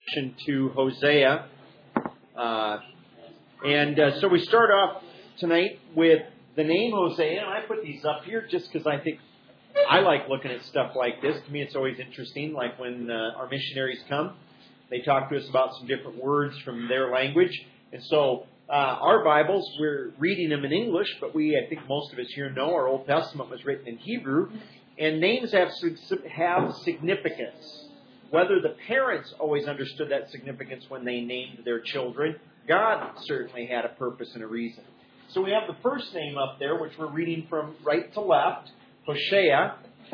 To Hosea. So we start off tonight with the name Hosea, and I put these up here just because I think I like looking at stuff like this. To me, it's always interesting, like when our missionaries come, they talk to us about some different words from their language. And so our Bibles, we're reading them in English, but I think most of us here know our Old Testament was written in Hebrew, and names have significance. Whether the parents always understood that significance when they named their children, God certainly had a purpose and a reason. So we have the first name up there, which we're reading from right to left, Hosea.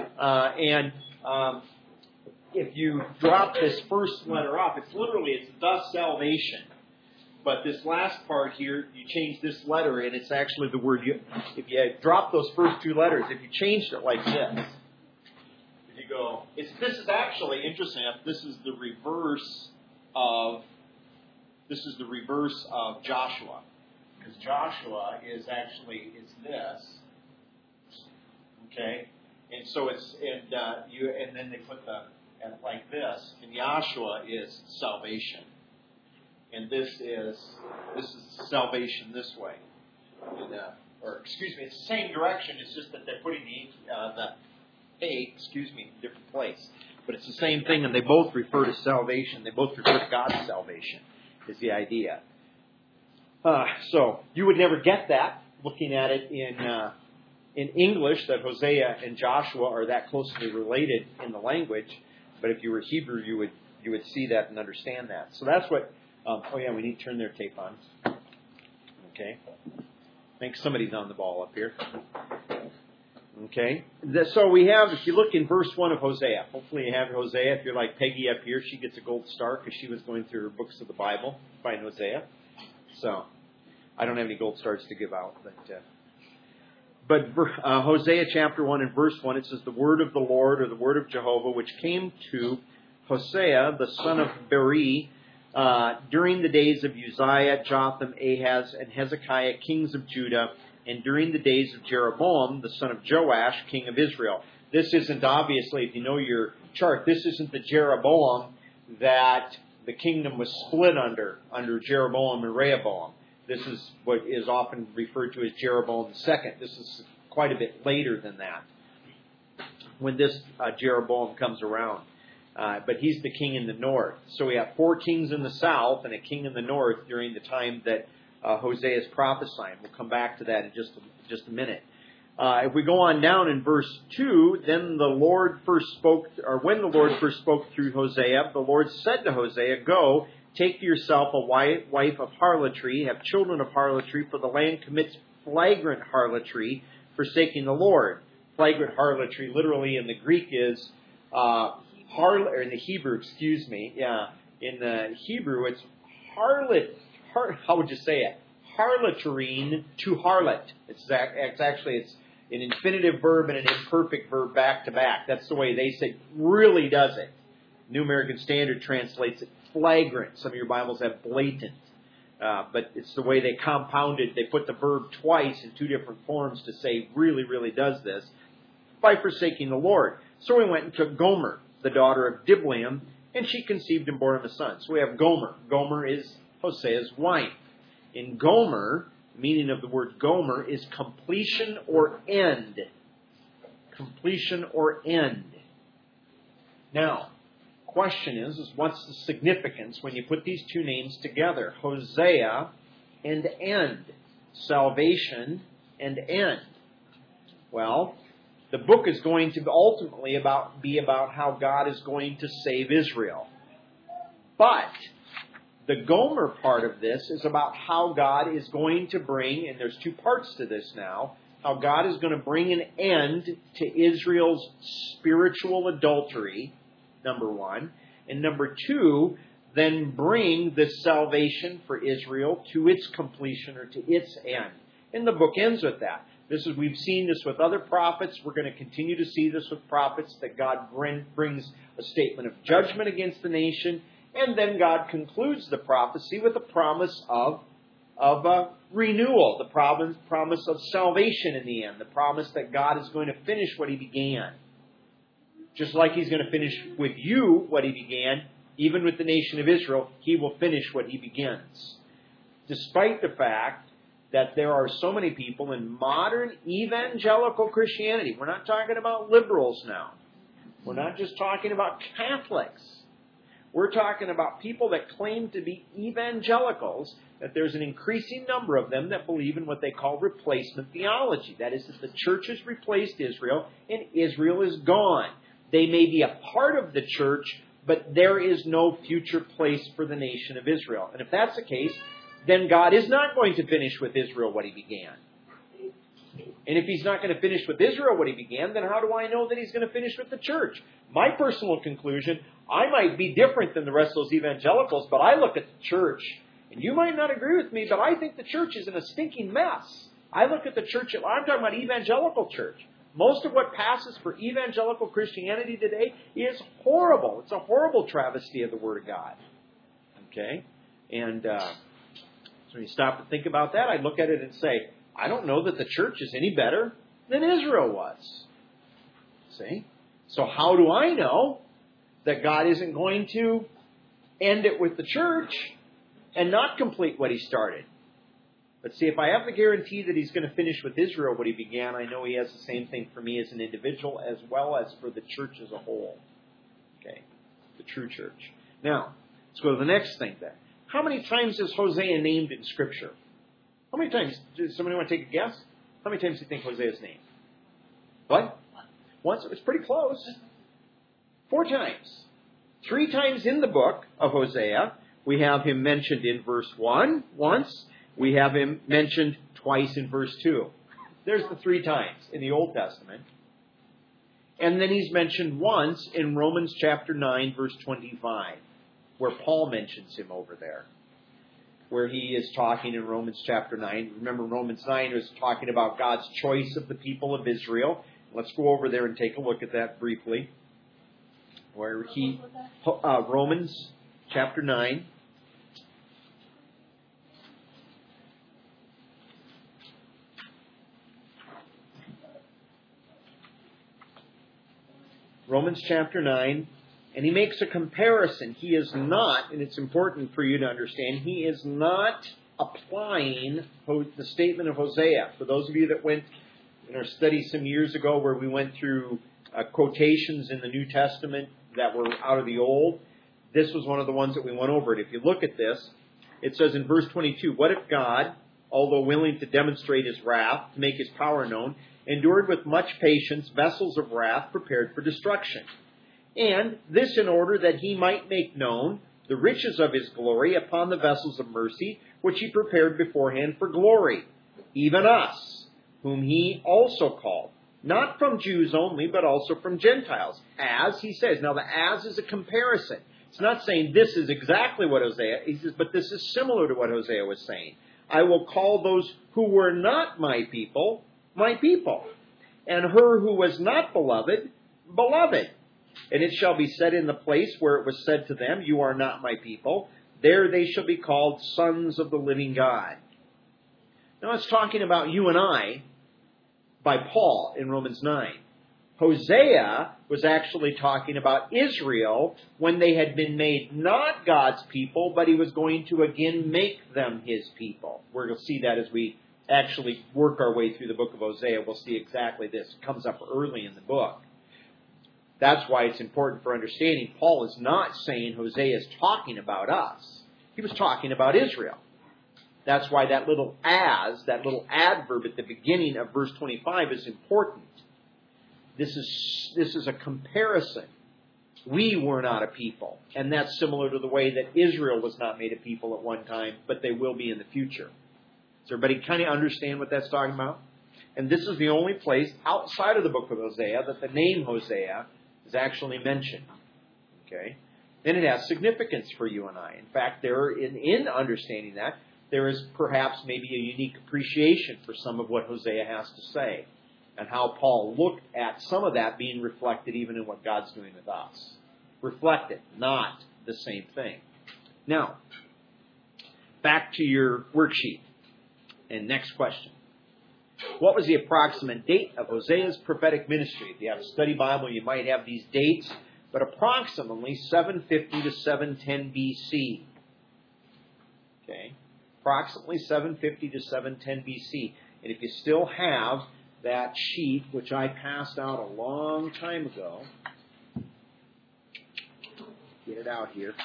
If you drop this first letter off, it's the salvation. But this last part here, you change this letter, and it's actually the word. If you drop those first two letters, if you changed it like this, go. This is actually interesting. This is the reverse of Joshua, because Joshua is this. Okay, and so and then they put like this, and Joshua is salvation, and this is salvation this way, it's the same direction. It's just that they're putting the different place. But it's the same thing, and they both refer to salvation. They both refer to God's salvation, is the idea. So you would never get that looking at it in English, that Hosea and Joshua are that closely related in the language. But if you were Hebrew, you would see that and understand that. So that's what. We need to turn their tape on. Okay. I think somebody's on the ball up here. Okay, so we have, if you look in verse 1 of Hosea, hopefully you have Hosea. If you're like Peggy up here, she gets a gold star because she was going through her books of the Bible, find Hosea. So, I don't have any gold stars to give out. But Hosea chapter 1 and verse 1, it says, the word of the Lord, or the word of Jehovah, which came to Hosea, the son of Beri, during the days of Uzziah, Jotham, Ahaz, and Hezekiah, kings of Judah, and during the days of Jeroboam, the son of Joash, king of Israel. This isn't, obviously, if you know your chart, this isn't the Jeroboam that the kingdom was split under Jeroboam and Rehoboam. This is what is often referred to as Jeroboam II. This is quite a bit later than that, when this Jeroboam comes around. But he's the king in the north. So we have 4 kings in the south and a king in the north during the time that Hosea is prophesying. We'll come back to that in just a minute. If we go on down in verse 2, then when the Lord first spoke through Hosea, the Lord said to Hosea, "Go, take to yourself a wife of harlotry, have children of harlotry, for the land commits flagrant harlotry, forsaking the Lord." Flagrant harlotry, literally in the Greek, is or in the Hebrew, in the Hebrew, it's harlot. How would you say it? Harlotrine to harlot. It's an infinitive verb and an imperfect verb back to back. That's the way they say really does it. New American Standard translates it flagrant. Some of your Bibles have blatant. But it's the way they compounded. They put the verb twice in 2 different forms to say really, really does this, by forsaking the Lord. So we went and took Gomer, the daughter of Diblaim, and she conceived and bore him a son. So we have Gomer. Gomer is Hosea's wife. In Gomer, the meaning of the word Gomer is completion or end. Completion or end. Now, question is what's the significance when you put these 2 names together? Hosea and end. Salvation and end. Well, the book is going to ultimately be about how God is going to save Israel. But the Gomer part of this is about how God is going to bring, and there's 2 parts to this now, how God is going to bring an end to Israel's spiritual adultery, number 1. And number 2, then bring the salvation for Israel to its completion or to its end. And the book ends with that. We've seen this with other prophets. We're going to continue to see this with prophets, that God brings a statement of judgment against the nation. And then God concludes the prophecy with a promise of renewal, the promise of salvation in the end, the promise that God is going to finish what He began. Just like He's going to finish with you what He began, even with the nation of Israel, he will finish what he begins. Despite the fact that there are so many people in modern evangelical Christianity. We're not talking about liberals now. We're not just talking about Catholics. We're talking about people that claim to be evangelicals, that there's an increasing number of them that believe in what they call replacement theology. That is, that the church has replaced Israel and Israel is gone. They may be a part of the church, but there is no future place for the nation of Israel. And if that's the case, then God is not going to finish with Israel what he began. And if he's not going to finish with Israel what he began, then how do I know that he's going to finish with the church? My personal conclusion, I might be different than the rest of those evangelicals, but I look at the church, and you might not agree with me, but I think the church is in a stinking mess. I look at the church, I'm talking about evangelical church. Most of what passes for evangelical Christianity today is horrible. It's a horrible travesty of the Word of God. Okay? And so when you stop to think about that, I look at it and say, I don't know that the church is any better than Israel was. See? So how do I know that God isn't going to end it with the church and not complete what he started? But see, if I have the guarantee that he's going to finish with Israel what he began, I know he has the same thing for me as an individual as well as for the church as a whole. Okay? The true church. Now, let's go to the next thing then. How many times is Hosea named in Scripture? How many times? Does somebody want to take a guess? How many times do you think Hosea is named? What? Once. It was pretty close. 4 times. 3 times in the book of Hosea. We have him mentioned in verse 1 once. We have him mentioned twice in verse 2. There's the 3 times in the Old Testament. And then he's mentioned once in Romans chapter 9, verse 25, where Paul mentions him over there, where he is talking in Romans chapter 9. Remember, Romans 9 is talking about God's choice of the people of Israel. Let's go over there and take a look at that briefly. Where Romans chapter 9. Romans chapter 9. And he makes a comparison. He is not, and it's important for you to understand, he is not applying the statement of Hosea. For those of you that went in our study some years ago where we went through quotations in the New Testament that were out of the Old, this was one of the ones that we went over. If you look at this, it says in verse 22, what if God, although willing to demonstrate his wrath, to make his power known, endured with much patience vessels of wrath prepared for destruction? And this in order that he might make known the riches of his glory upon the vessels of mercy, which he prepared beforehand for glory, even us, whom he also called, not from Jews only, but also from Gentiles, as he says. Now, the as is a comparison. It's not saying this is exactly what Hosea, he says, but this is similar to what Hosea was saying. I will call those who were not my people, and her who was not beloved, beloved. And it shall be said in the place where it was said to them, you are not my people, there they shall be called sons of the living God. Now it's talking about you and I by Paul in Romans 9. Hosea was actually talking about Israel when they had been made not God's people, but he was going to again make them his people. We're going to see that as we actually work our way through the book of Hosea. We'll see exactly this. It comes up early in the book. That's why it's important for understanding. Paul is not saying Hosea is talking about us. He was talking about Israel. That's why that little as, that little adverb at the beginning of verse 25 is important. This is a comparison. We were not a people. And that's similar to the way that Israel was not made a people at one time, but they will be in the future. Does everybody kind of understand what that's talking about? And this is the only place outside of the book of Hosea that the name Hosea is actually mentioned. Okay? Then it has significance for you and I. In fact, in understanding that, there is perhaps maybe a unique appreciation for some of what Hosea has to say, and how Paul looked at some of that being reflected even in what God's doing with us. Reflected, not the same thing. Now, back to your worksheet. And next question. What was the approximate date of Hosea's prophetic ministry? If you have a study Bible, you might have these dates. but approximately 750 to 710 BC. Okay? Approximately 750 to 710 BC. And if you still have that sheet, which I passed out a long time ago, get it out here.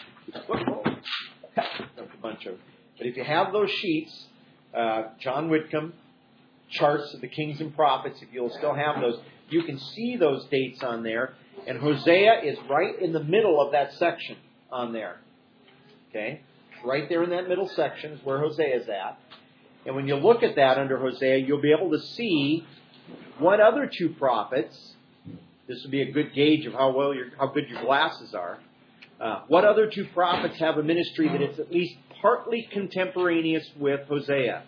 But if you have those sheets, John Whitcomb, charts of the kings and prophets, if you'll still have those, you can see those dates on there. And Hosea is right in the middle of that section on there. Okay? Right there in that middle section is where Hosea is at. And when you look at that under Hosea, you'll be able to see what other two prophets, this would be a good gauge of how good your glasses are, what other two prophets have a ministry that is at least partly contemporaneous with Hosea?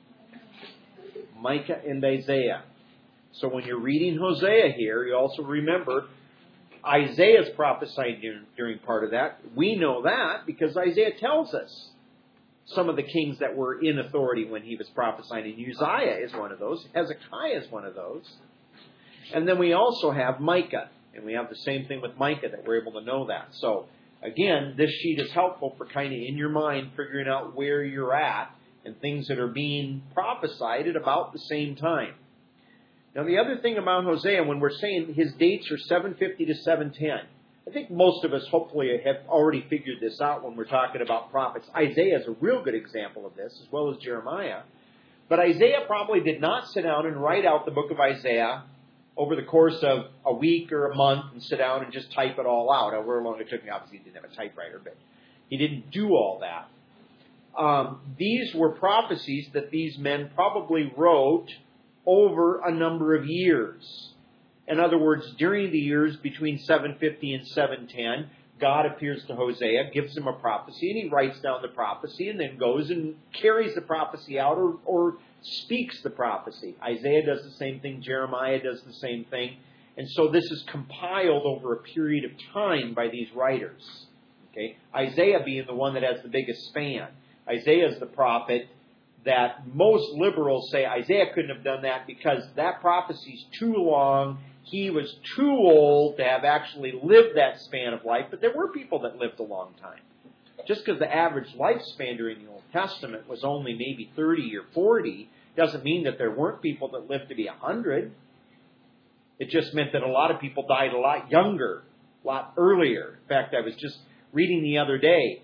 Micah and Isaiah. So when you're reading Hosea here, you also remember Isaiah's prophesied during part of that. We know that because Isaiah tells us some of the kings that were in authority when he was prophesying. And Uzziah is one of those. Hezekiah is one of those. And then we also have Micah. And we have the same thing with Micah that we're able to know that. So, again, this sheet is helpful for kind of in your mind figuring out where you're at and things that are being prophesied at about the same time. Now, the other thing about Hosea, when we're saying his dates are 750 to 710, I think most of us hopefully have already figured this out when we're talking about prophets. Isaiah is a real good example of this, as well as Jeremiah. But Isaiah probably did not sit down and write out the book of Isaiah over the course of a week or a month and sit down and just type it all out. However long it took me, obviously he didn't have a typewriter, but he didn't do all that. These were prophecies that these men probably wrote over a number of years. In other words, during the years between 750 and 710, God appears to Hosea, gives him a prophecy, and he writes down the prophecy and then goes and carries the prophecy out or speaks the prophecy. Isaiah does the same thing. Jeremiah does the same thing. And so this is compiled over a period of time by these writers. Okay? Isaiah being the one that has the biggest span. Isaiah is the prophet that most liberals say Isaiah couldn't have done that because that prophecy's too long. He was too old to have actually lived that span of life. But there were people that lived a long time. Just because the average lifespan during the Old Testament was only maybe 30 or 40 doesn't mean that there weren't people that lived to be 100. It just meant that a lot of people died a lot younger, a lot earlier. In fact, I was just reading the other day,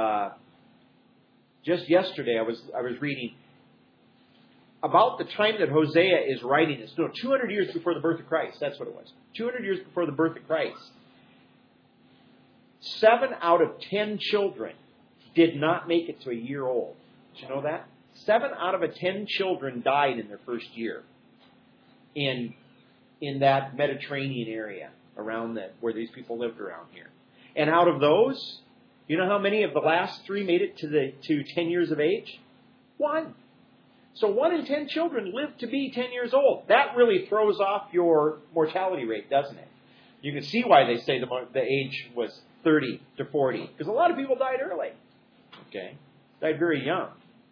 just yesterday, I was reading about the time that Hosea is writing this. No, 200 years before the birth of Christ. That's what it was. 200 years before the birth of Christ. 7 out of 10 children did not make it to a year old. Did you know that? 7 out of 10 children died in their first year in that Mediterranean area around where these people lived around here. And out of those, you know how many of the last 3 made it to 10 years of age? 1. So 1 in 10 children live to be 10 years old. That really throws off your mortality rate, doesn't it? You can see why they say the age was 30 to 40. Because a lot of people died early. Okay? Died very young.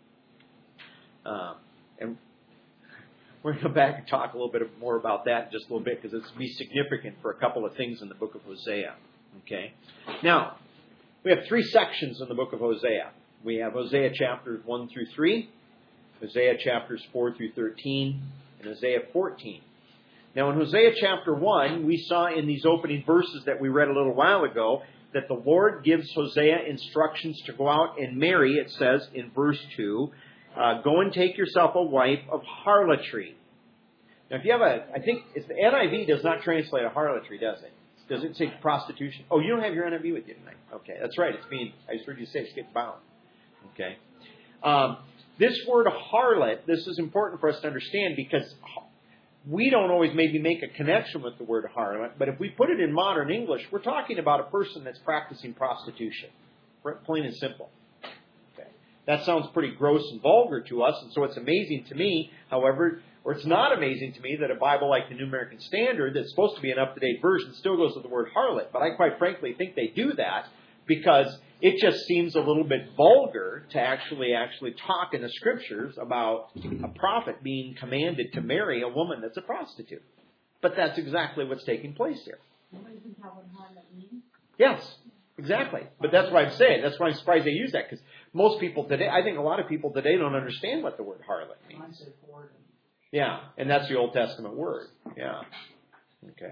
And we're going to go back and talk a little bit more about that in just a little bit because it's going to be significant for a couple of things in the book of Hosea. Okay? Now, we have 3 sections in the book of Hosea. We have Hosea chapters 1 through 3, Hosea chapters 4 through 13, and Hosea 14. Now, in Hosea chapter 1, we saw in these opening verses that we read a little while ago that the Lord gives Hosea instructions to go out and marry, it says in verse 2, go and take yourself a wife of harlotry. Now, if you have I think it's the NIV does not translate a harlotry, does it? Does it say prostitution? Oh, you don't have your NIV with you tonight. Okay, that's right. I just heard you say it's getting bound. Okay. This word harlot, this is important for us to understand because we don't always maybe make a connection with the word harlot, but if we put it in modern English, we're talking about a person that's practicing prostitution. Plain and simple. Okay. That sounds pretty gross and vulgar to us, and so it's amazing to me, however, or it's not amazing to me that a Bible like the New American Standard, that's supposed to be an up-to-date version, still goes with the word harlot. But I quite frankly think they do that because it just seems a little bit vulgar to actually talk in the Scriptures about a prophet being commanded to marry a woman that's a prostitute. But that's exactly what's taking place here. Isn't that what harlot means? Yes, exactly. But that's what I'm saying. That's why I'm surprised they use that, because most people today, I think a lot of people today don't understand what the word harlot means. Yeah, and that's the Old Testament word. Yeah. Okay.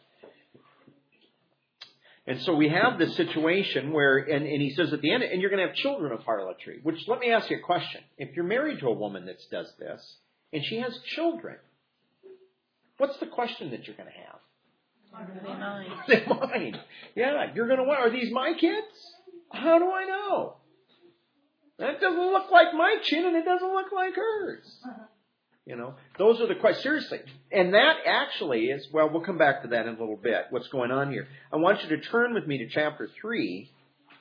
And so we have this situation where, and he says at the end, and you're going to have children of harlotry. Which, let me ask you a question. If you're married to a woman that does this, and she has children, what's the question that you're going to have? Are they mine? They're mine. Yeah, you're going to wonder, are these my kids? How do I know? That doesn't look like my chin, and it doesn't look like hers. You know, those are the questions. Seriously. And that actually is, well, we'll come back to that in a little bit, what's going on here. I want you to turn with me to chapter 3.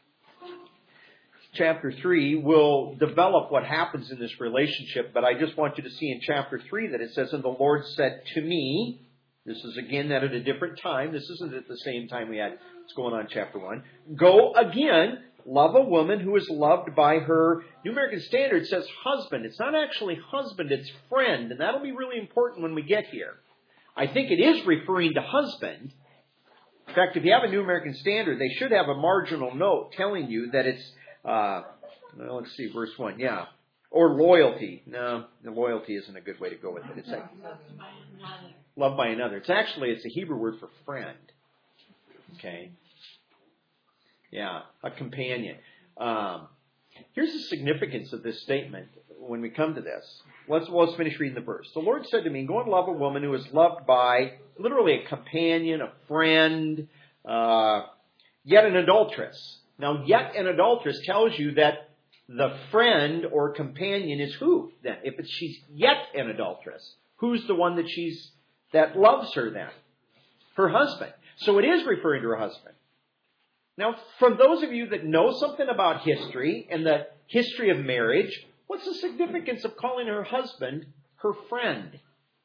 Chapter 3 will develop what happens in this relationship, but I just want you to see in chapter 3 that it says, and the Lord said to me, this is again at a different time. This isn't at the same time we had what's going on in chapter 1. Go again, love a woman who is loved by her. New American Standard says husband. It's not actually husband, it's friend. And that'll be really important when we get here. I think it is referring to husband. In fact, if you have a New American Standard, they should have a marginal note telling you that it's, let's see, verse 1, yeah. Or loyalty. No, the loyalty isn't a good way to go with it. It's like love by another. It's a Hebrew word for friend. Okay. Yeah, a companion. Here's the significance of this statement when we come to this. Let's finish reading the verse. The Lord said to me, go and love a woman who is loved by, literally a companion, a friend, yet an adulteress. Now, yet an adulteress tells you that the friend or companion is who then? If she's yet an adulteress, who's the one that loves her then? Her husband. So it is referring to her husband. Now, for those of you that know something about history and the history of marriage, what's the significance of calling her husband her friend?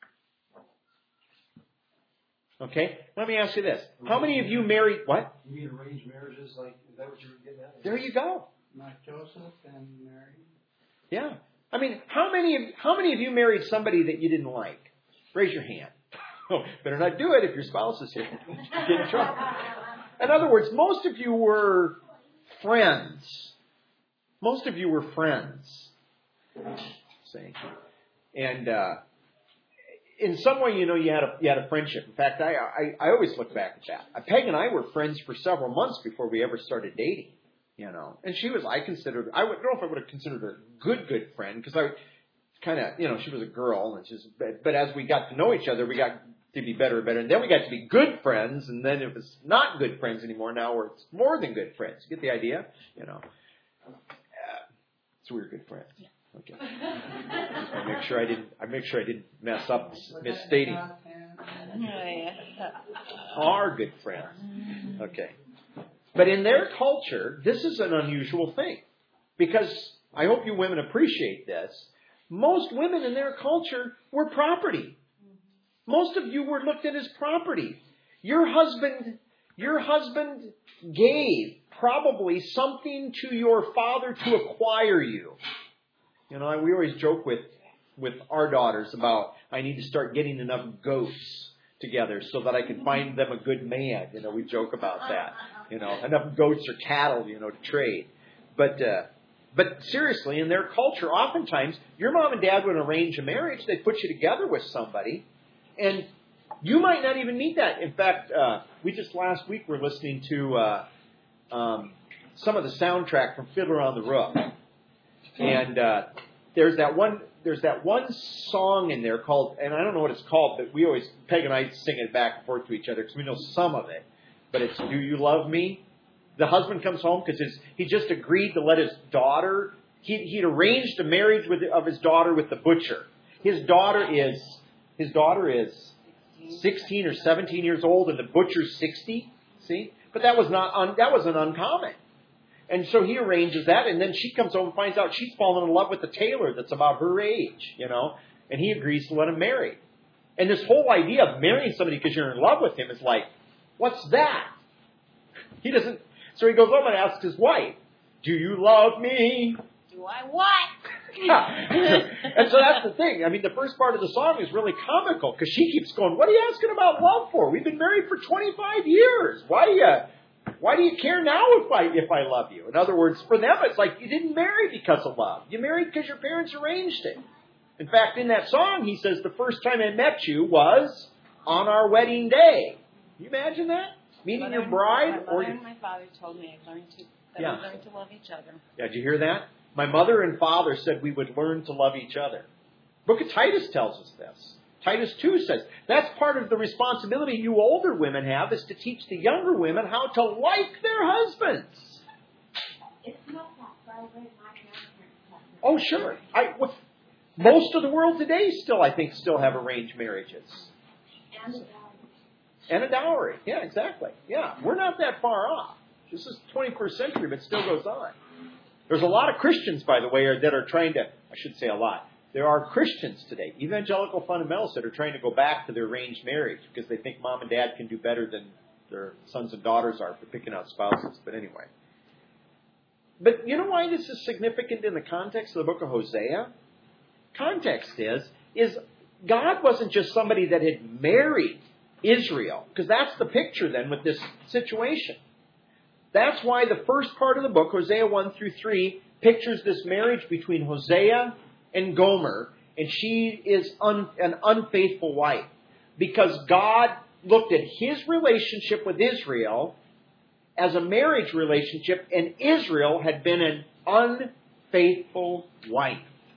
Okay, let me ask you this. How many of you married, what? You mean arranged marriages? Is that what you were getting at? There you go. Like Joseph and Mary. Yeah. I mean, how many of you married somebody that you didn't like? Raise your hand. Oh, better not do it if your spouse is here. Get in trouble. In other words, most of you were friends. Most of you were friends. See? And in some way, you had a friendship. In fact, I always look back at that. Peg and I were friends for several months before we ever started dating. And she was, I don't know if I would have considered her a good friend, because I kind of, she was a girl, but as we got to know each other, we got to be better and better. And then we got to be good friends, and then it was not good friends anymore. Now it's more than good friends. You get the idea? So we were good friends. Okay. I make sure I didn't mess up misstating. Are good friends. Okay. But in their culture, this is an unusual thing. Because I hope you women appreciate this. Most women in their culture were property. Most of you were looked at as property. Your husband gave probably something to your father to acquire you. We always joke with our daughters about, I need to start getting enough goats together so that I can find them a good man. We joke about that. Enough goats or cattle, to trade. But seriously, in their culture, oftentimes, your mom and dad would arrange a marriage. They'd put you together with somebody. And you might not even meet that. In fact, we just last week were listening to some of the soundtrack from Fiddler on the Roof. And there's that one song in there called, and I don't know what it's called, but Peg and I sing it back and forth to each other because we know some of it. But it's Do You Love Me? The husband comes home because he just agreed to let his daughter, he'd arranged a marriage of his daughter with the butcher. His daughter is 16 or 17 years old and the butcher's 60. See? But that wasn't uncommon. And so he arranges that, and then she comes home and finds out she's fallen in love with a tailor that's about her age, and he agrees to let him marry. And this whole idea of marrying somebody because you're in love with him is like, what's that? So he goes home and asks his wife, do you love me? Do I what? Yeah. And so that's the thing. I mean, the first part of the song is really comical because she keeps going, what are you asking about love for? We've been married for 25 years. Why Why do you care now if I love you? In other words, for them, it's like you didn't marry because of love. You married because your parents arranged it. In fact, in that song, he says, the first time I met you was on our wedding day. Can you imagine that? Meeting your bride? My mother and my father told me we learned to love each other. Yeah, did you hear that? My mother and father said we would learn to love each other. Book of Titus tells us this. Titus 2 says, that's part of the responsibility you older women have, is to teach the younger women how to like their husbands. It's not that far away. My grandparents have Oh, sure. Most of the world today still have arranged marriages. and a dowry. And a dowry. Yeah, exactly. Yeah, we're not that far off. This is 21st century, but it still goes on. There's a lot of Christians, by the way, that are trying to, I should say a lot, there are Christians today, evangelical fundamentalists, that are trying to go back to their arranged marriage because they think mom and dad can do better than their sons and daughters are for picking out spouses. But anyway. But you know why this is significant in the context of the book of Hosea? Context is God wasn't just somebody that had married Israel, because that's the picture then with this situation. That's why the first part of the book, Hosea 1 through 3, pictures this marriage between Hosea and Gomer, and she is an unfaithful wife. Because God looked at his relationship with Israel as a marriage relationship, and Israel had been an unfaithful wife.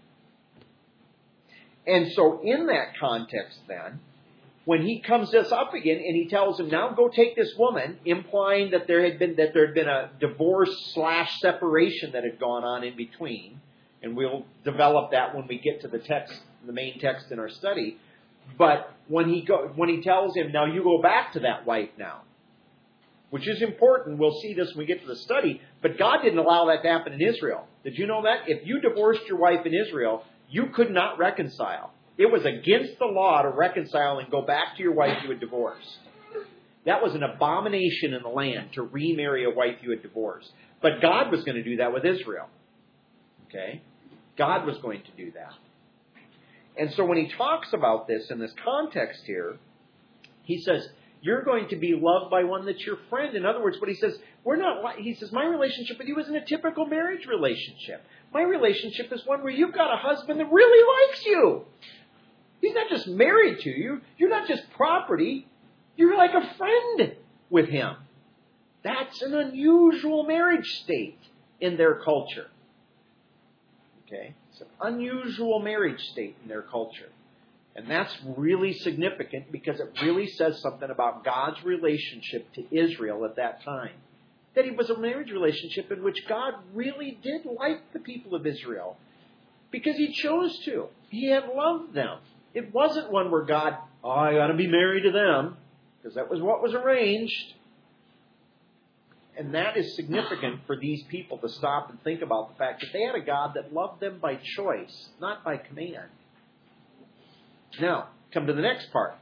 And so in that context then, when he comes this up again and he tells him, now go take this woman, implying that there had been a divorce/separation that had gone on in between, and we'll develop that when we get to the text, the main text in our study. But when he tells him, now you go back to that wife now, which is important. We'll see this when we get to the study. But God didn't allow that to happen in Israel. Did you know that? If you divorced your wife in Israel, you could not reconcile. It was against the law to reconcile and go back to your wife you had divorced. That was an abomination in the land, to remarry a wife you had divorced. But God was going to do that with Israel. Okay? God was going to do that. And so when he talks about this in this context here, he says, you're going to be loved by one that's your friend. In other words, what he says, he says, my relationship with you isn't a typical marriage relationship. My relationship is one where you've got a husband that really likes you. He's not just married to you. You're not just property. You're like a friend with him. That's an unusual marriage state in their culture. Okay? It's an unusual marriage state in their culture. And that's really significant because it really says something about God's relationship to Israel at that time. That it was a marriage relationship in which God really did like the people of Israel because he chose to. He had loved them. It wasn't one where God, I got to be married to them, because that was what was arranged. And that is significant for these people to stop and think about the fact that they had a God that loved them by choice, not by command. Now, come to the next part.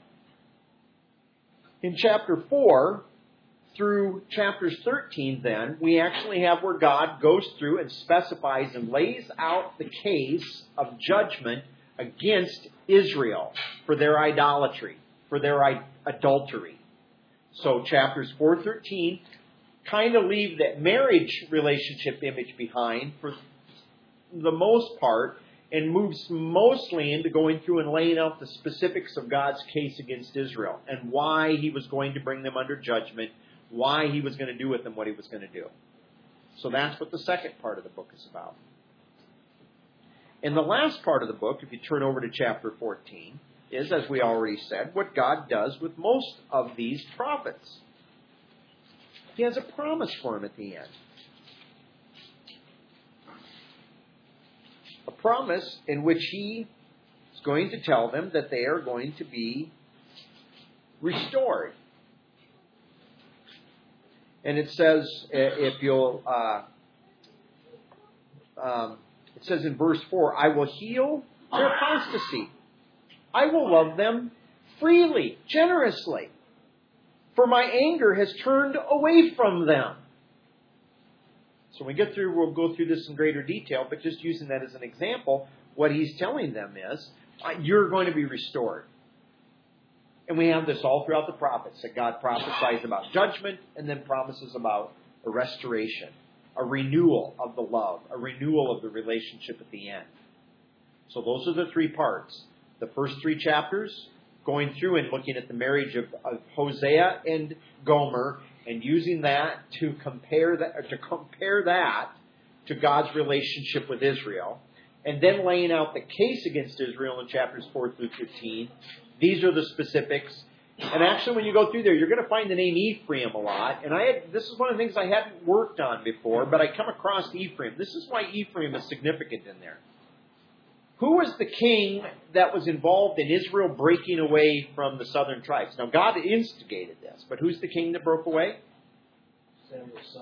In chapter 4 through chapters 13, then, we actually have where God goes through and specifies and lays out the case of judgment against Israel for their idolatry, for their adultery. So chapters 4-13 kind of leave that marriage relationship image behind for the most part and moves mostly into going through and laying out the specifics of God's case against Israel and why he was going to bring them under judgment, why he was going to do with them what he was going to do. So that's what the second part of the book is about. In the last part of the book, if you turn over to chapter 14, is, as we already said, what God does with most of these prophets. He has a promise for them at the end. A promise in which he is going to tell them that they are going to be restored. And it says, if you'll... it says in verse 4, I will heal their apostasy. I will love them freely, generously. For my anger has turned away from them. So when we get through, we'll go through this in greater detail, but just using that as an example, what he's telling them is, you're going to be restored. And we have this all throughout the prophets, that God prophesies about judgment and then promises about a restoration, a renewal of the love, a renewal of the relationship at the end. So those are the three parts. The first three chapters, going through and looking at the marriage of Hosea and Gomer, and using that to compare that to God's relationship with Israel, and then laying out the case against Israel in chapters 4 through 15. These are the specifics. And actually, when you go through there, you're going to find the name Ephraim a lot. And this is one of the things I hadn't worked on before, but I come across Ephraim. This is why Ephraim is significant in there. Who was the king that was involved in Israel breaking away from the southern tribes? Now, God instigated this, but who's the king that broke away? Solomon's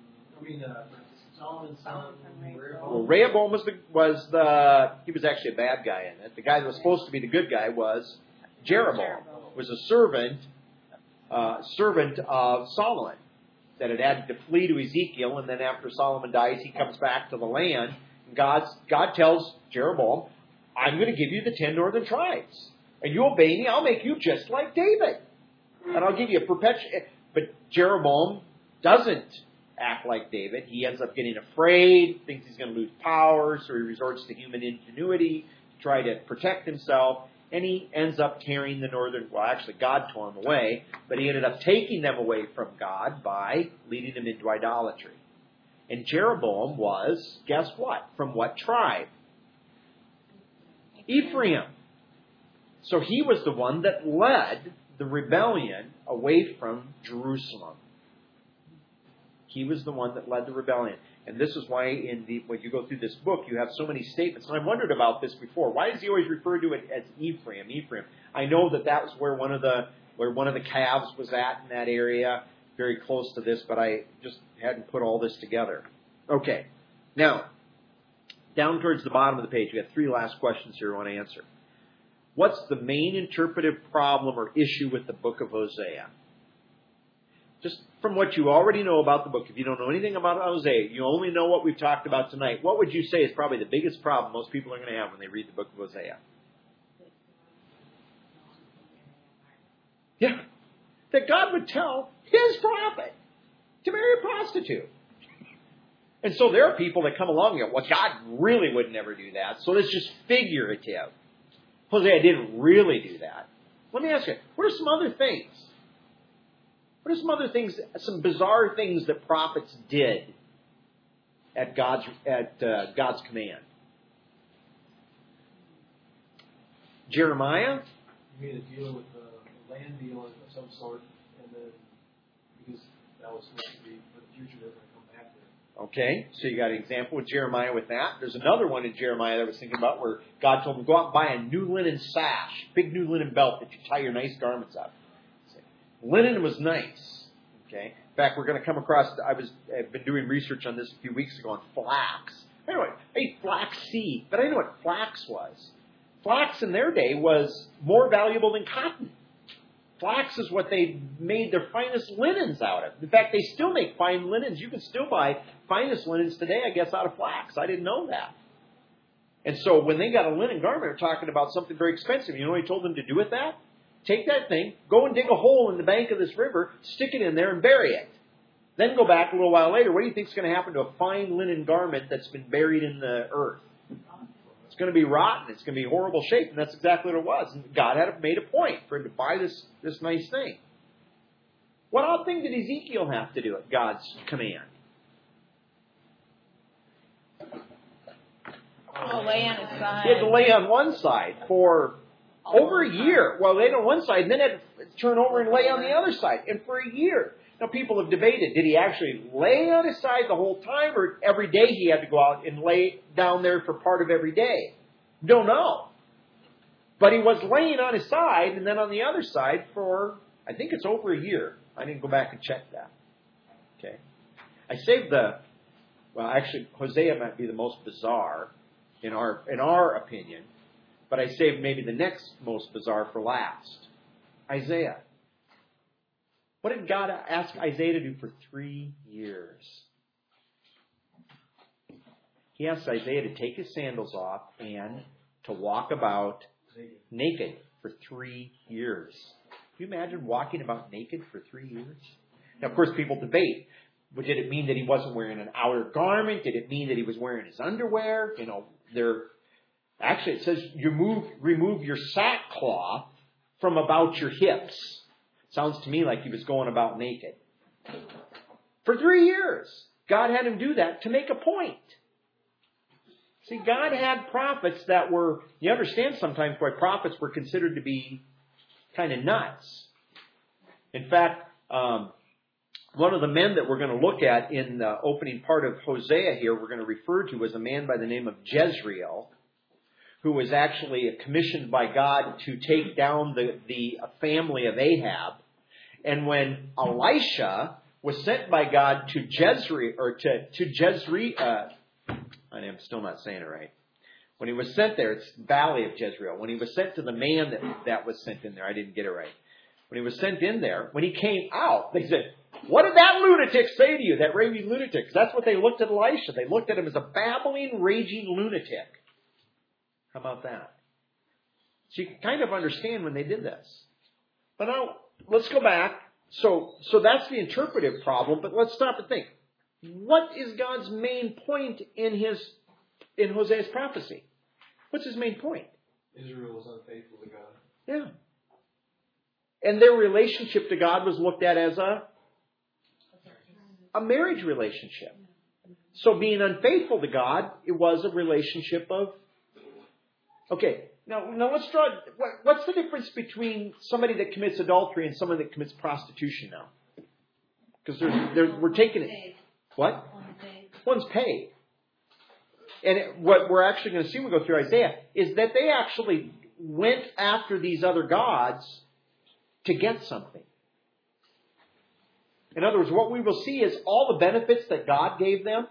son. Well, Rehoboam he was actually a bad guy in it. The guy that was supposed to be the good guy was Jeroboam. Was a servant of Solomon that had to flee to Ezekiel, and then after Solomon dies, he comes back to the land. And God tells Jeroboam, I'm going to give you the 10 northern tribes. And you obey me, I'll make you just like David. And I'll give you a perpetual... But Jeroboam doesn't act like David. He ends up getting afraid, thinks he's going to lose power, so he resorts to human ingenuity to try to protect himself. And he ends up tearing the northern... Well, actually, God tore him away, but he ended up taking them away from God by leading them into idolatry. And Jeroboam was, guess what? From what tribe? Ephraim. So he was the one that led the rebellion away from Jerusalem. He was the one that led the rebellion. And this is why when you go through this book, you have so many statements. And I wondered about this before. Why does he always refer to it as Ephraim? Ephraim. I know that was where one of the calves was at in that area, very close to this, but I just hadn't put all this together. Okay. Now, down towards the bottom of the page, we have three last questions here I want to answer. What's the main interpretive problem or issue with the book of Hosea? Just from what you already know about the book, if you don't know anything about Hosea, you only know what we've talked about tonight, what would you say is probably the biggest problem most people are going to have when they read the book of Hosea? Yeah. That God would tell his prophet to marry a prostitute. And so there are people that come along and go, well, God really would never do that, so it's just figurative. Hosea didn't really do that. Let me ask you, what are some other things? What are some other things, some bizarre things that prophets did at God's command? Jeremiah? You made a deal with a land deal of some sort, and then because that was supposed to be for the future, they're going to come back there. Okay, so you got an example with Jeremiah with that. There's another one in Jeremiah that I was thinking about where God told him, go out and buy a new linen sash, big new linen belt that you tie your nice garments up. Linen was nice. Okay. In fact, we're going to come across, I've been doing research on this a few weeks ago on flax. I ate flax seed, but I know what flax was. Flax in their day was more valuable than cotton. Flax is what they made their finest linens out of. In fact, they still make fine linens. You can still buy finest linens today, I guess, out of flax. I didn't know that. And so when they got a linen garment, they're talking about something very expensive. You know what he told them to do with that? Take that thing, go and dig a hole in the bank of this river, stick it in there and bury it. Then go back a little while later. What do you think is going to happen to a fine linen garment that's been buried in the earth? It's going to be rotten. It's going to be horrible shape. And that's exactly what it was. And God had made a point for him to buy this nice thing. What odd thing did Ezekiel have to do at God's command? Lay on his side. He had to lay on one side for over a year. Well, laid on one side, and then had to turn over and lay on the other side. And for a year. Now, people have debated, did he actually lay on his side the whole time, or every day he had to go out and lay down there for part of every day? Don't know. But he was laying on his side, and then on the other side for, I think it's over a year. I didn't go back and check that. Okay. I saved actually, Hosea might be the most bizarre in our opinion. But I saved maybe the next most bizarre for last. Isaiah. What did God ask Isaiah to do for 3 years? He asked Isaiah to take his sandals off and to walk about naked for 3 years. you imagine walking about naked for 3 years? Now, of course, people debate. But did it mean that he wasn't wearing an outer garment? Did it mean that he was wearing his underwear? Actually, it says remove your sackcloth from about your hips. Sounds to me like he was going about naked. For 3 years, God had him do that to make a point. See, God had prophets that were, you understand sometimes why prophets were considered to be kind of nuts. In fact, one of the men that we're going to look at in the opening part of Hosea here, we're going to refer to as a man by the name of Jezreel, who was actually commissioned by God to take down the family of Ahab. And when Elisha was sent by God to Jezreel, I am still not saying it right. When he was sent there, it's Valley of Jezreel. When he was sent to the man that was sent in there, I didn't get it right. When he was sent in there, when he came out, they said, "What did that lunatic say to you, that raving lunatic?" Because that's what they looked at Elisha. They looked at him as a babbling, raging lunatic. How about that? So you can kind of understand when they did this. But now, let's go back. So that's the interpretive problem, but let's stop and think. What is God's main point in Hosea's prophecy? What's his main point? Israel was unfaithful to God. Yeah. And their relationship to God was looked at as a marriage relationship. So being unfaithful to God, it was a relationship of... Okay, now let's draw... What's the difference between somebody that commits adultery and somebody that commits prostitution now? Because we're taking it... What? One's paid. And what we're actually going to see when we go through Isaiah is that they actually went after these other gods to get something. In other words, what we will see is all the benefits that God gave them.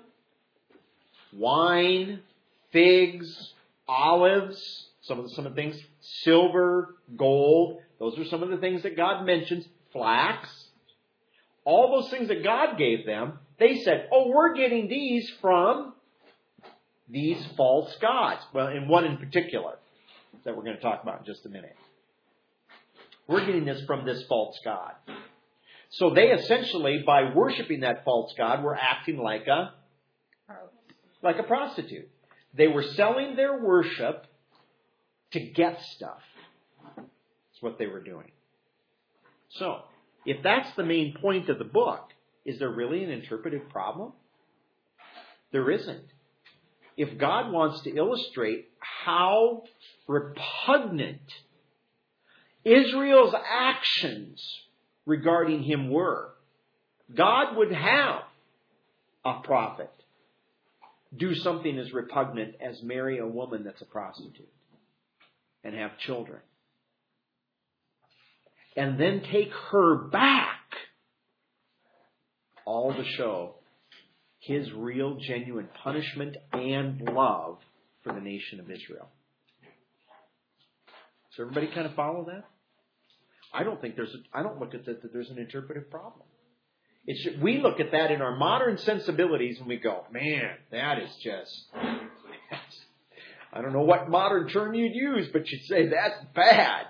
Wine, figs, olives, some of the things, silver, gold. Those are some of the things that God mentions. Flax. All those things that God gave them, they said, we're getting these from these false gods. Well, and one in particular that we're going to talk about in just a minute. We're getting this from this false god. So they essentially, by worshiping that false god, were acting like a prostitute. They were selling their worship to get stuff. That's what they were doing. So, if that's the main point of the book, is there really an interpretive problem? There isn't. If God wants to illustrate how repugnant Israel's actions regarding him were, God would have a prophet do something as repugnant as marry a woman that's a prostitute and have children. And then take her back, all to show his real, genuine punishment and love for the nation of Israel. Does everybody kind of follow that? I don't look at that there's an interpretive problem. We look at that in our modern sensibilities and we go, man, that is just, I don't know what modern term you'd use, but you'd say that's bad.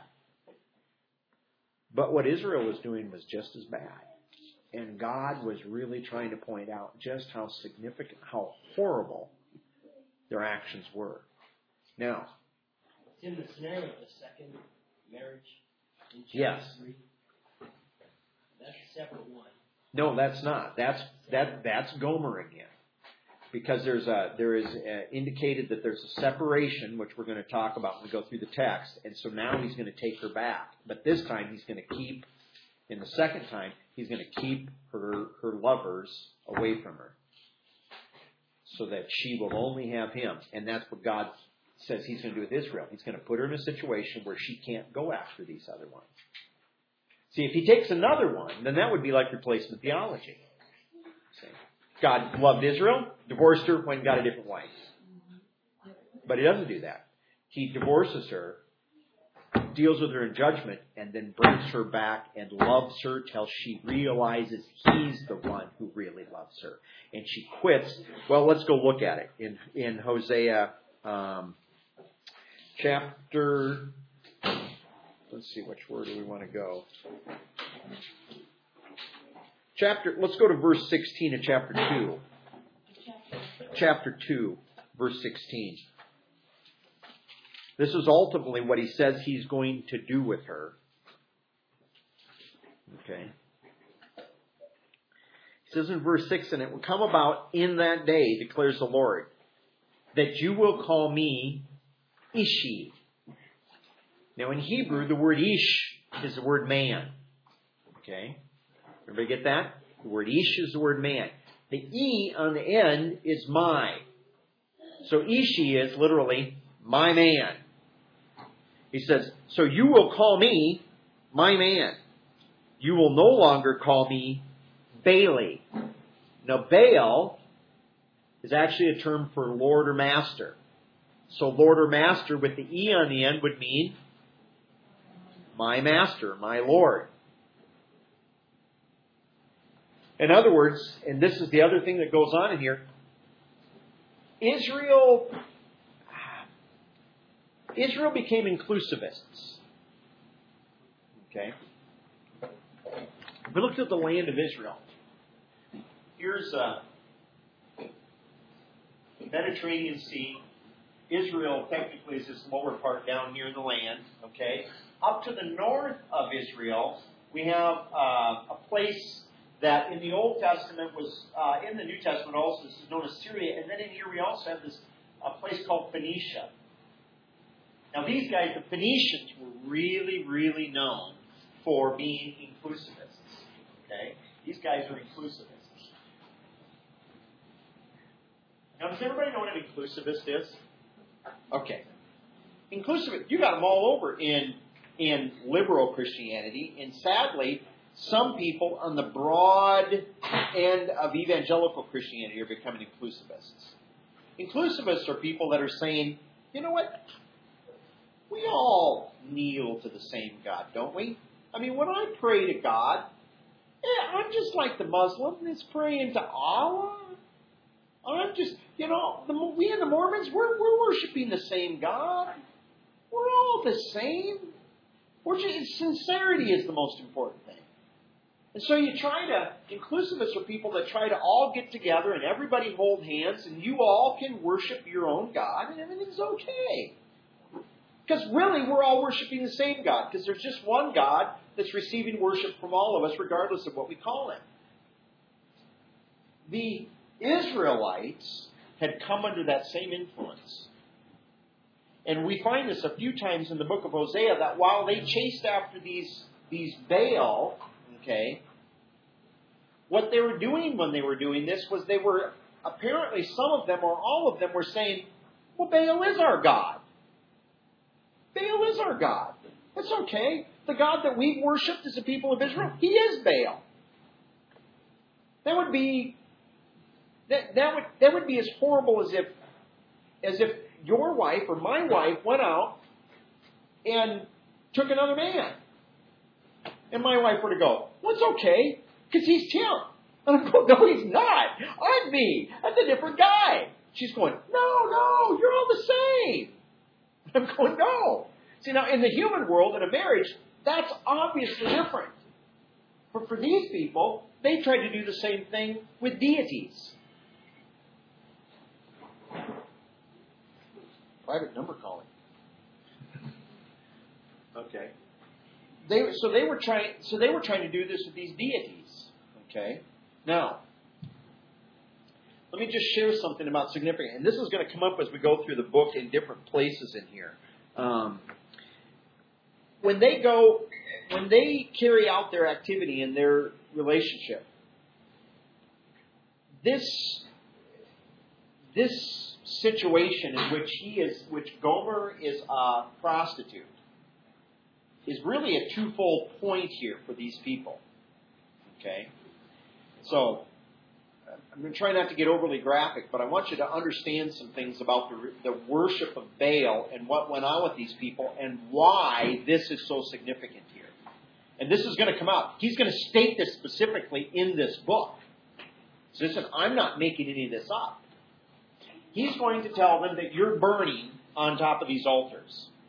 But what Israel was doing was just as bad. And God was really trying to point out just how significant, how horrible their actions were. Now, in the scenario of the second marriage in yes. 3, that's a separate one. No, that's not. That's Gomer again. Because there is indicated that there's a separation, which we're going to talk about when we go through the text. And so now he's going to take her back. But this time he's going to keep, in the second time, he's going to keep her lovers away from her. So that she will only have him. And that's what God says he's going to do with Israel. He's going to put her in a situation where she can't go after these other ones. See, if he takes another one, then that would be like replacement theology. See? God loved Israel, divorced her, went and got a different wife. But he doesn't do that. He divorces her, deals with her in judgment, and then brings her back and loves her till she realizes he's the one who really loves her. And she quits. Well, let's go look at it in Hosea chapter let's see, where do we want to go? Let's go to verse 16 of chapter 2. Chapter 2, verse 16. This is ultimately what he says he's going to do with her. Okay. He says in verse 6, and it will come about in that day, declares the Lord, that you will call me Ishi. Now in Hebrew, the word Ish is the word man. Okay? Everybody get that? The word Ish is the word man. The E on the end is my. So Ishi is literally my man. He says, so you will call me my man. You will no longer call me Baali. Now Baal is actually a term for Lord or Master. So Lord or Master with the E on the end would mean my Master, my Lord. In other words, and this is the other thing that goes on in here, Israel became inclusivists. Okay? We looked at the land of Israel. Here's Mediterranean Sea. Israel technically is this lower part down here in the land. Okay? Up to the north of Israel, we have a place that in the Old Testament was, in the New Testament also, this is known as Syria. And then in here we also have a place called Phoenicia. Now these guys, the Phoenicians, were really, really known for being inclusivists. Okay? These guys are inclusivists. Now does everybody know what an inclusivist is? Okay. Inclusivist, you got them all over in liberal Christianity, and sadly, some people on the broad end of evangelical Christianity are becoming inclusivists. Inclusivists are people that are saying, you know what? We all kneel to the same God, don't we? I mean, when I pray to God, I'm just like the Muslim that's praying to Allah. I'm just, we and the Mormons, we're worshiping the same God. We're all the same. Sincerity is the most important thing. And so inclusivists are people that try to all get together and everybody hold hands and you all can worship your own God and everything's okay. Because really we're all worshiping the same God because there's just one God that's receiving worship from all of us regardless of what we call Him. The Israelites had come under that same influence. And we find this a few times in the book of Hosea that while they chased after these Baal, okay, what they were doing when they were doing this was they were, apparently some of them or all of them were saying, well, Baal is our God. Baal is our God. That's okay. The God that we've worshipped as the people of Israel, He is Baal. That would be as horrible as if your wife or my wife went out and took another man. And my wife were to go, well, it's okay, because he's Tim. And I'm going, no, he's not. I'm me. That's a different guy. She's going, no, you're all the same. I'm going, no. See, now, in the human world, in a marriage, that's obviously different. But for these people, they tried to do the same thing with deities. Private number calling. Okay. They were trying to do this with these deities. Okay. Now, let me just share something about significance, and this is going to come up as we go through the book in different places in here. When they carry out their activity in their relationship, this situation in which Gomer is a prostitute, is really a twofold point here for these people. Okay? So, I'm going to try not to get overly graphic, but I want you to understand some things about the worship of Baal and what went on with these people and why this is so significant here. And this is going to come out. He's going to state this specifically in this book. So listen, I'm not making any of this up. He's going to tell them that you're burning on top of these altars.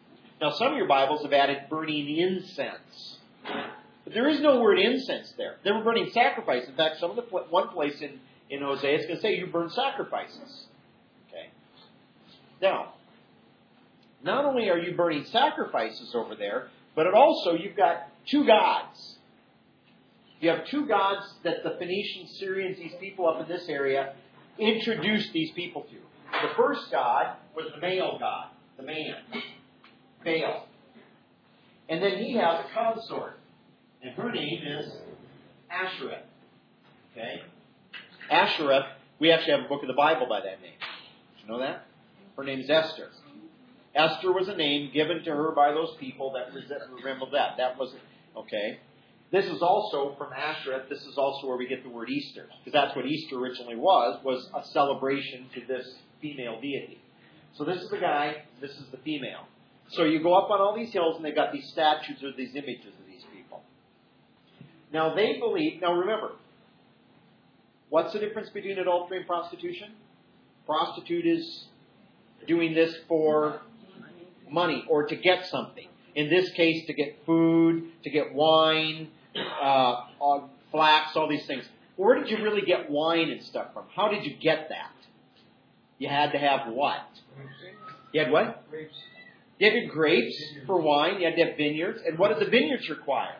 Now, some of your Bibles have added burning incense. But there is no word incense there. They were burning sacrifice. In fact, one place in Hosea is going to say you burn sacrifices. Okay. Now, not only are you burning sacrifices over there, but you've got two gods. You have two gods that the Phoenicians, Syrians, these people up in this area, introduced these people to. The first god was the male god, the man, Baal. And then he has a consort, and her name is Ashereth. Okay? Ashereth, we actually have a book of the Bible by that name. Did you know that? Her name is Esther. Esther was a name given to her by those people that resembled that. That was, okay. This is also from Ashereth. This is also where we get the word Easter, because that's what Easter originally was a celebration to this female deity. So this is the guy, this is the female. So you go up on all these hills, and they've got these statues or these images of these people. Now they believe, now remember, what's the difference between adultery and prostitution? Prostitute is doing this for money or to get something. In this case, to get food, to get wine, flax, all these things. Where did you really get wine and stuff from? How did you get that? You had to have what? You had what? Grapes. You had grapes for wine. You had to have vineyards. And what did the vineyards require?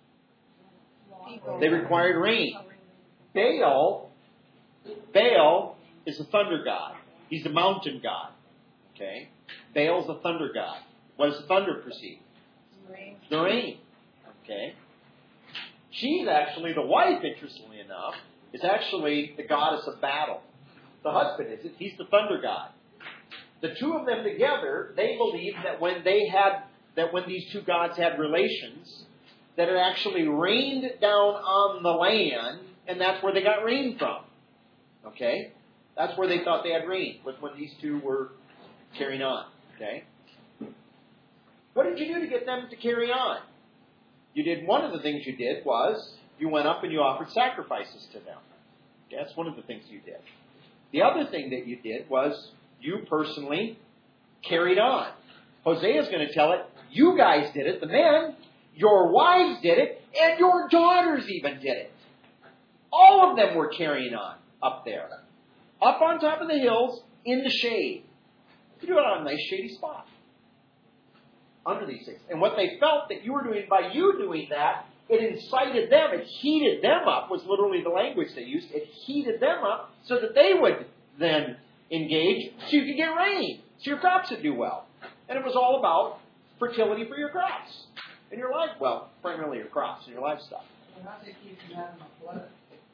They required rain. Baal is the thunder god. He's the mountain god. Okay? Baal's the thunder god. What does the thunder precede? Rain. The rain. Okay? She's actually, the wife, interestingly enough, is actually the goddess of battle. The husband is it. He's the thunder god. The two of them together, they believed that when these two gods had relations, that it actually rained down on the land, and that's where they got rain from. Okay? That's where they thought they had rain, was when these two were carrying on. Okay? What did you do to get them to carry on? One of the things you did was you went up and you offered sacrifices to them. Okay, that's one of the things you did. The other thing that you did was you personally carried on. Hosea is going to tell it, you guys did it, the men, your wives did it, and your daughters even did it. All of them were carrying on up there. Up on top of the hills, in the shade. You do it on a nice shady spot. Under these things. And what they felt that you were doing, by you doing that, it incited them, it heated them up, was literally the language they used. It heated them up so that they would then engage so you could get rain, so your crops would do well. And it was all about fertility for your crops and your life. Well, primarily your crops and your livestock. Well, how do they keep from having a flood?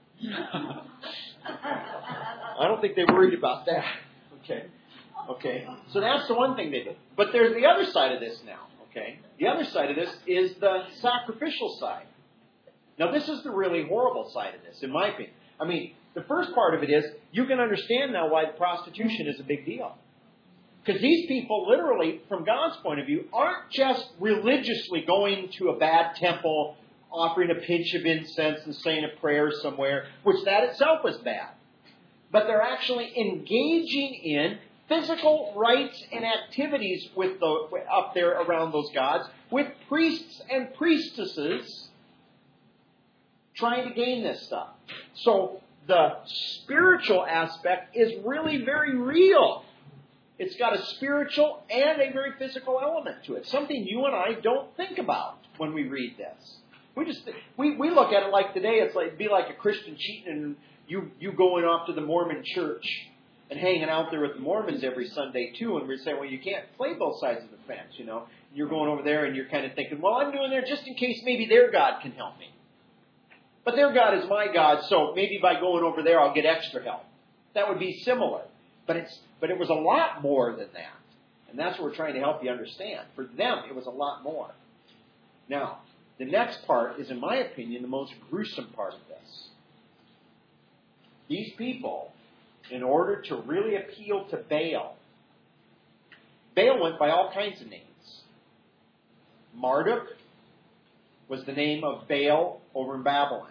I don't think they worried about that. Okay. So that's the one thing they did. But there's the other side of this now. Okay. The other side of this is the sacrificial side. Now, this is the really horrible side of this, in my opinion. I mean, the first part of it is you can understand now why prostitution is a big deal. Because these people literally, from God's point of view, aren't just religiously going to a bad temple, offering a pinch of incense and saying a prayer somewhere, which that itself was bad. But they're actually engaging in physical rites and activities up there around those gods with priests and priestesses trying to gain this stuff. So the spiritual aspect is really very real. It's got a spiritual and a very physical element to it. Something you and I don't think about when we read this. We look at it like today, it'd be like a Christian cheating and you going off to the Mormon church and hanging out there with the Mormons every Sunday too, and we're saying, well, you can't play both sides of the fence, you know. You're going over there and you're kind of thinking, well, I'm doing there just in case maybe their God can help me. But their God is my God, so maybe by going over there I'll get extra help. That would be similar. But it was a lot more than that. And that's what we're trying to help you understand. For them, it was a lot more. Now, the next part is, in my opinion, the most gruesome part of this. These people, in order to really appeal to Baal went by all kinds of names. Marduk was the name of Baal over in Babylon.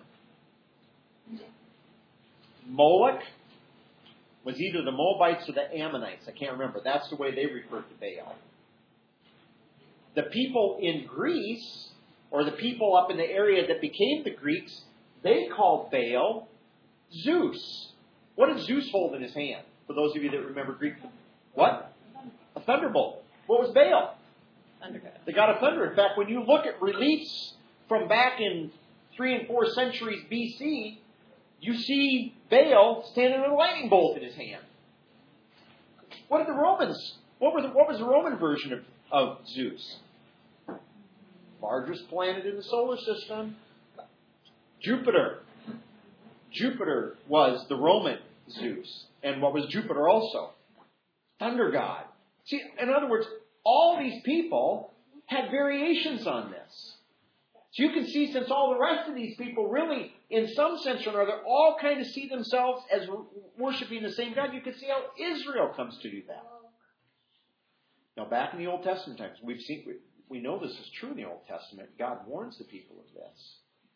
Moloch was either the Moabites or the Ammonites. I can't remember. That's the way they referred to Baal. the people in Greece, or the people up in the area that became the Greeks, they called Baal Zeus. What did Zeus hold in his hand? For those of you that remember Greek, what? A thunderbolt. What was Baal? Underground. The god of thunder. In fact, when you look at reliefs from back in 3 and 4 centuries BC, you see Baal standing with a lightning bolt in his hand. What did the Romans? What was the Roman version of Zeus? Largest planet in the solar system, Jupiter. Jupiter was the Roman Zeus. And what was Jupiter also? Thunder god. See, in other words, all these people had variations on this. So you can see, since all the rest of these people really, in some sense or another, all kind of see themselves as worshiping the same God, you can see how Israel comes to do that. Now, back in the Old Testament times, we know this is true in the Old Testament. God warns the people of this.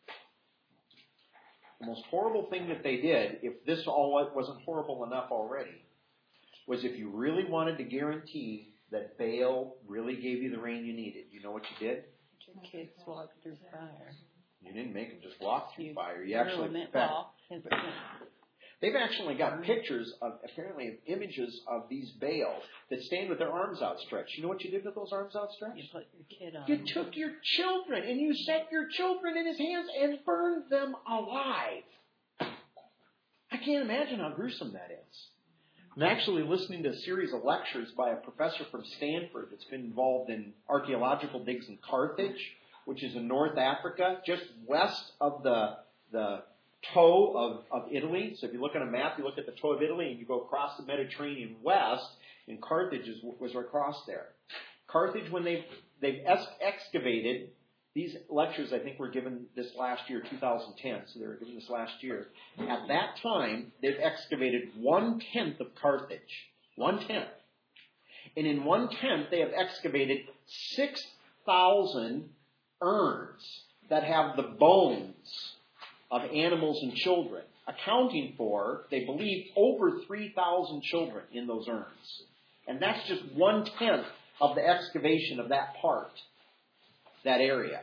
The most horrible thing that they did, if this all wasn't horrible enough already, was if you really wanted to guarantee that Baal really gave you the rain you needed, you know what you did? Your kids walk through fire. You didn't make them just walk through fire. You Ruin actually, it all. they've actually got pictures of, apparently, of images of these Baals that stand with their arms outstretched. You know what you did with those arms outstretched? You put your kid on. You took your children and you set your children in his hands and burned them alive. I can't imagine how gruesome that is. I'm actually listening to a series of lectures by a professor from Stanford that's been involved in archaeological digs in Carthage, which is in North Africa, just west of the toe of Italy. So if you look at a map, you look at the toe of Italy and you go across the Mediterranean west, and Carthage was across there. Carthage, when they've excavated, these lectures I think were given this last year, 2010, so they were given this last year. At that time, they've excavated 1/10 of Carthage. 1/10. And in 1/10, they have excavated 6,000 urns that have the bones of animals and children, accounting for, they believe, over 3,000 children in those urns. And that's just 1/10 of the excavation of that part, that area.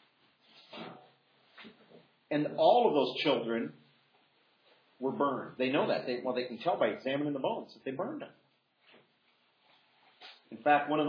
And all of those children were burned. They know that. They can tell by examining the bones that they burned them. In fact, does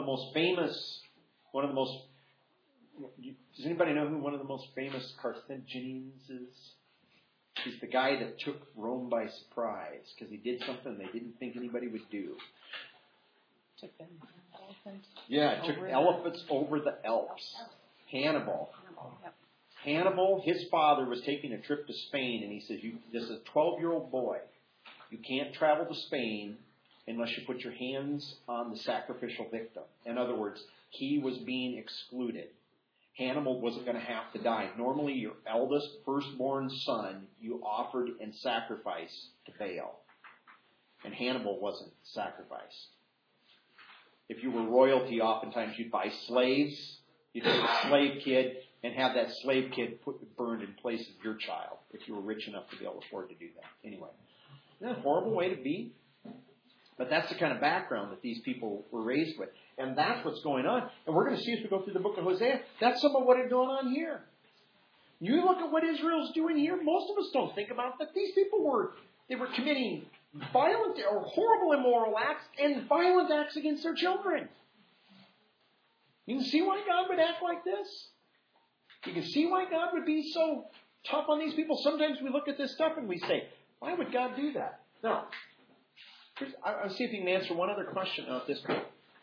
anybody know who one of the most famous Carthaginians is? He's the guy that took Rome by surprise because he did something they didn't think anybody would do. Took an elephant. Yeah, took elephants over the Alps. Hannibal. Yep. Hannibal, his father was taking a trip to Spain, and he says, this is a 12-year-old boy. You can't travel to Spain unless you put your hands on the sacrificial victim. In other words, he was being excluded. Hannibal wasn't going to have to die. Normally, your eldest, firstborn son, you offered and sacrificed to Baal. And Hannibal wasn't sacrificed. If you were royalty, oftentimes you'd buy slaves. You'd take a slave kid and have that slave kid burned in place of your child if you were rich enough to be able to afford to do that. Anyway, isn't that a horrible way to be? But that's the kind of background that these people were raised with. And that's what's going on. And we're going to see as we go through the book of Hosea, that's some of what is going on here. You look at what Israel's doing here, most of us don't think about that. These people were committing violent or horrible immoral acts and violent acts against their children. You can see why God would act like this. You can see why God would be so tough on these people. Sometimes we look at this stuff and we say, why would God do that? No. I'll see if you can answer one other question at this point.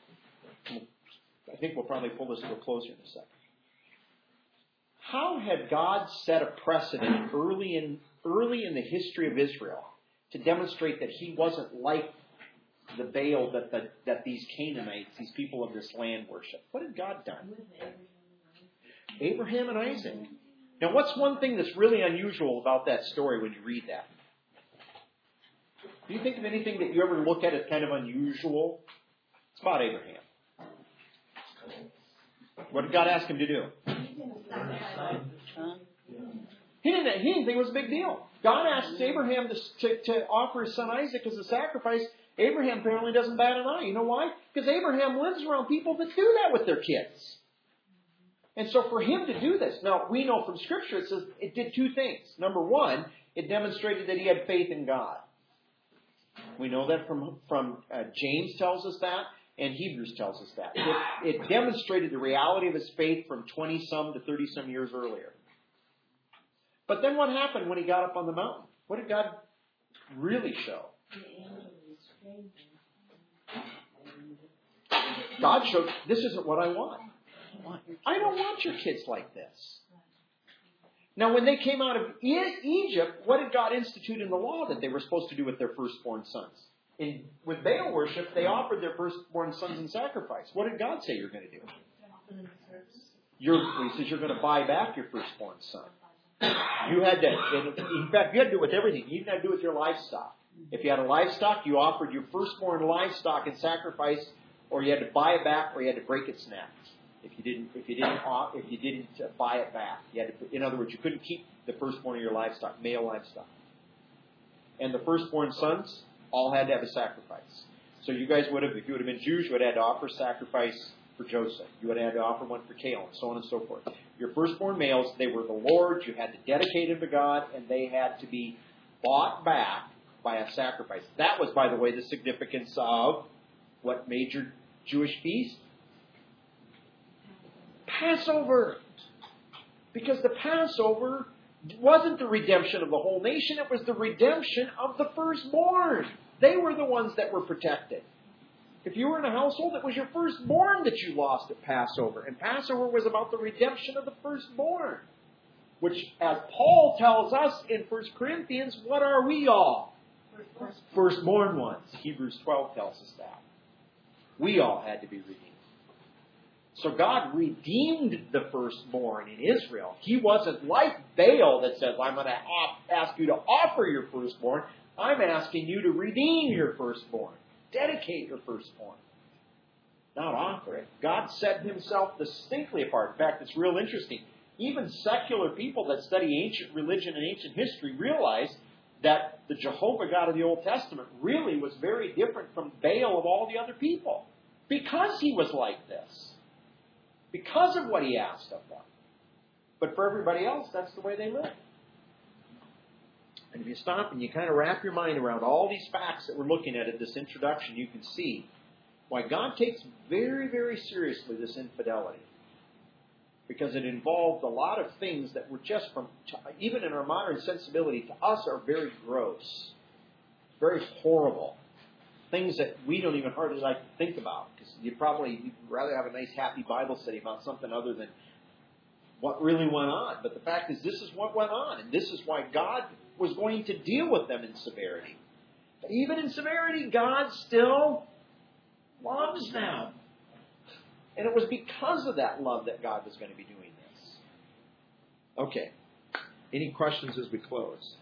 I think we'll probably pull this to a close here in a second. How had God set a precedent early in the history of Israel to demonstrate that He wasn't like the Baal that these Canaanites, these people of this land, worship? What had God done? Abraham and Isaac. Now, what's one thing that's really unusual about that story when you read that? Do you think of anything that you ever look at as kind of unusual? It's about Abraham. What did God ask him to do? He didn't think it was a big deal. God asked Abraham to offer his son Isaac as a sacrifice. Abraham apparently doesn't bat an eye. You know why? Because Abraham lives around people that do that with their kids. And so for him to do this, now we know from Scripture it says it did two things. Number one, it demonstrated that he had faith in God. We know that from James tells us that, and Hebrews tells us that. It demonstrated the reality of his faith from 20-some to 30-some years earlier. But then what happened when he got up on the mountain? What did God really show? God showed, this isn't what I want. I don't want your kids like this. Now, when they came out of Egypt, what did God institute in the law that they were supposed to do with their firstborn sons? With Baal worship, they offered their firstborn sons in sacrifice. What did God say you're going to do? He says you're going to buy back your firstborn son. You had to, in fact, you had to do it with everything. You even had to do it with your livestock. If you had a livestock, you offered your firstborn livestock in sacrifice, or you had to buy it back, or you had to break its neck. If you didn't buy it back, you had to, in other words, you couldn't keep the firstborn of your livestock, male livestock. And the firstborn sons all had to have a sacrifice. So you guys would have, if you would have been Jews, you would have had to offer sacrifice for Joseph. You would have had to offer one for Caleb, and so on and so forth. Your firstborn males, they were the Lord's. You had to dedicate them to God, and they had to be bought back by a sacrifice. That was, by the way, the significance of what major Jewish feast? Passover. Because the Passover wasn't the redemption of the whole nation, it was the redemption of the firstborn. They were the ones that were protected. If you were in a household, it was your firstborn that you lost at Passover. And Passover was about the redemption of the firstborn. Which, as Paul tells us in 1 Corinthians, what are we all? Firstborn ones. Hebrews 12 tells us that. We all had to be redeemed. So God redeemed the firstborn in Israel. He wasn't like Baal that says, I'm going to ask you to offer your firstborn. I'm asking you to redeem your firstborn. Dedicate your firstborn. Not offer it. God set himself distinctly apart. In fact, it's real interesting. Even secular people that study ancient religion and ancient history realize that the Jehovah God of the Old Testament really was very different from Baal of all the other people. Because he was like this. Because of what he asked of them. But for everybody else, that's the way they live. And if you stop and you kind of wrap your mind around all these facts that we're looking at in this introduction, you can see why God takes very, very seriously this infidelity. Because it involved a lot of things that were just from, even in our modern sensibility, to us are very gross. Very horrible. Things that we don't even hardly like to think about. Because you'd rather have a nice, happy Bible study about something other than what really went on. But the fact is, this is what went on. And this is why God was going to deal with them in severity. But even in severity, God still loves them. And it was because of that love that God was going to be doing this. Okay. Any questions as we close?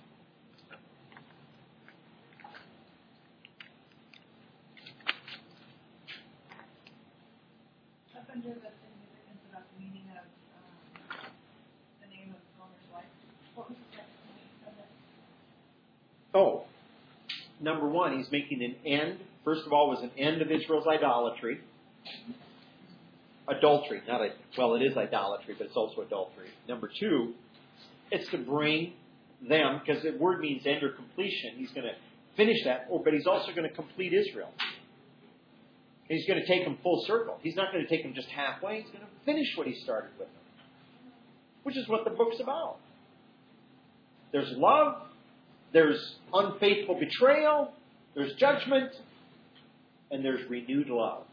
Up under the significance about the meaning of the name of Gomer's wife, what was the second thing of it? Oh, number one, he's making an end. First of all, was an end of Israel's idolatry. Adultery. It is idolatry, but it's also adultery. Number two, it's to bring them, because the word means end or completion. He's going to finish that, but he's also going to complete Israel. He's going to take them full circle. He's not going to take them just halfway. He's going to finish what he started with them, which is what the book's about. There's love. There's unfaithful betrayal. There's judgment. And there's renewed love.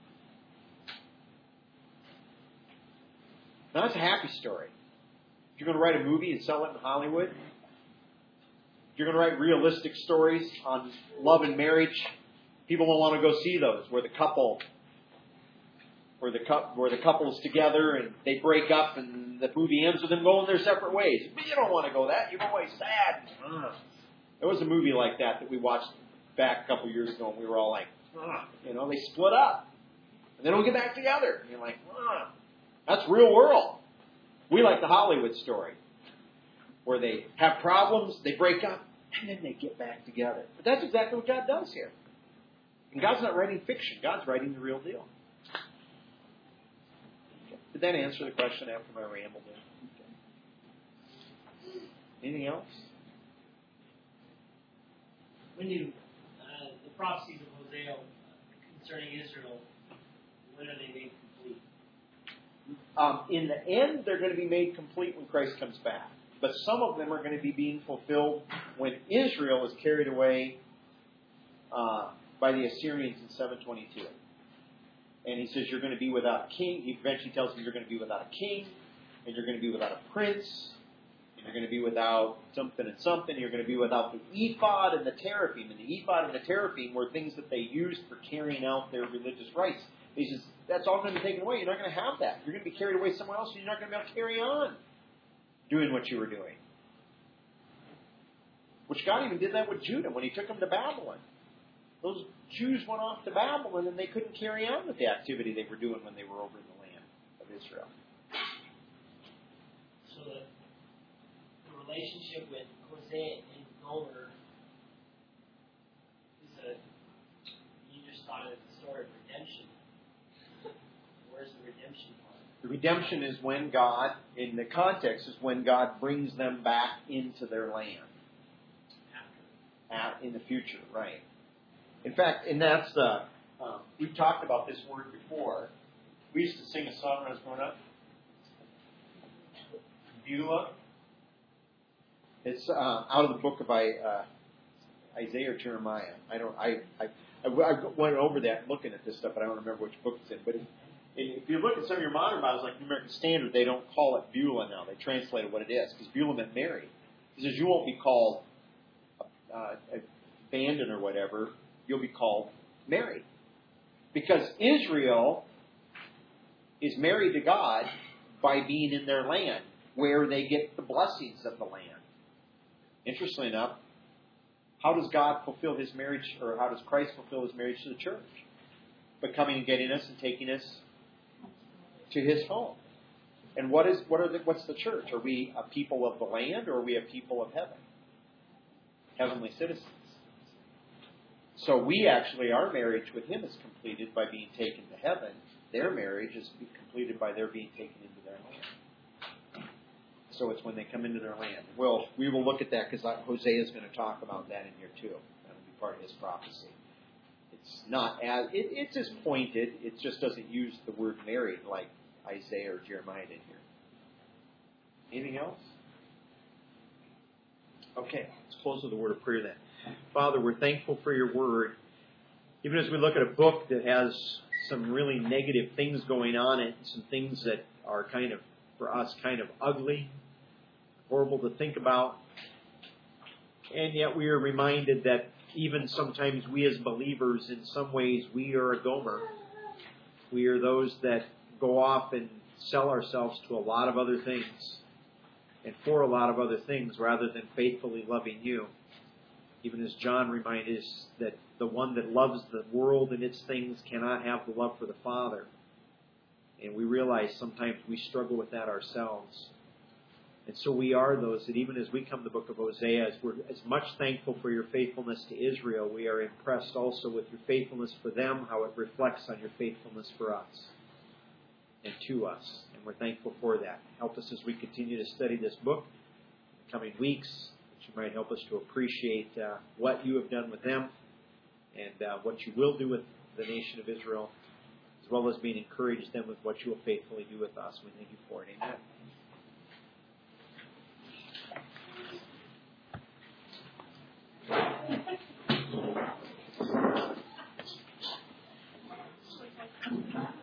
Now, that's a happy story. If you're going to write a movie and sell it in Hollywood, if you're going to write realistic stories on love and marriage, people will want to go see those where the couple is together and they break up and the movie ends with them going their separate ways. But you don't want to go that. You're always sad. There was a movie like that we watched back a couple years ago, and we were all like, they split up. And they don't get back together. And you're like, that's real world. We like the Hollywood story, where they have problems, they break up, and then they get back together. But that's exactly what God does here. And God's not writing fiction. God's writing the real deal. Did that answer the question after my ramble there? Okay. Anything else? When do the prophecies of Hosea concerning Israel, when are they made complete? In the end, they're going to be made complete when Christ comes back. But some of them are going to be being fulfilled when Israel is carried away by the Assyrians in 722. And he says you're going to be without a king. He eventually tells them you're going to be without a king, and you're going to be without a prince, and you're going to be without something and something. You're going to be without the ephod and the teraphim. And the ephod and the teraphim were things that they used for carrying out their religious rites. He says that's all going to be taken away. You're not going to have that. You're going to be carried away somewhere else, and you're not going to be able to carry on doing what you were doing. Which God even did that with Judah when he took them to Babylon. Those Jews went off to Babylon and they couldn't carry on with the activity they were doing when they were over in the land of Israel. So the relationship with Hosea and Gomer is you just thought of the story of redemption. Where's the redemption part? The redemption is when God, in the context, is when God brings them back into their land. In the future, right. In fact, and that's we've talked about this word before. We used to sing a song when I was growing up. Beulah. It's out of the book of Isaiah or Jeremiah. I went over that looking at this stuff, but I don't remember which book it's in. But if you look at some of your modern Bibles, like New American Standard, they don't call it Beulah now. They translate it what it is, because Beulah meant married. He says you won't be called abandoned or whatever. You'll be called married. Because Israel is married to God by being in their land, where they get the blessings of the land. Interestingly enough, how does God fulfill his marriage, or how does Christ fulfill his marriage to the church? By coming and getting us and taking us to his home. And what's the church? Are we a people of the land, or are we a people of heaven? Heavenly citizens. So we actually, our marriage with him is completed by being taken to heaven. Their marriage is completed by their being taken into their land. So it's when they come into their land. Well, we will look at that because Hosea is going to talk about that in here too. That will be part of his prophecy. It's not as it's as pointed. It just doesn't use the word married like Isaiah or Jeremiah did here. Anything else? Okay, let's close with a word of prayer then. Father, we're thankful for your word. Even as we look at a book that has some really negative things going on in it, some things that are kind of, for us, kind of ugly, horrible to think about. And yet we are reminded that even sometimes we as believers, in some ways, we are a Gomer. We are those that go off and sell ourselves to a lot of other things and for a lot of other things rather than faithfully loving you. Even as John reminded us that the one that loves the world and its things cannot have the love for the Father. And we realize sometimes we struggle with that ourselves. And so we are those that even as we come to the book of Hosea, as we're as much thankful for your faithfulness to Israel, we are impressed also with your faithfulness for them, how it reflects on your faithfulness for us and to us. And we're thankful for that. Help us as we continue to study this book in the coming weeks, that you might help us to appreciate what you have done with them and what you will do with the nation of Israel, as well as being encouraged them with what you will faithfully do with us. We thank you for it. Amen. Thank you.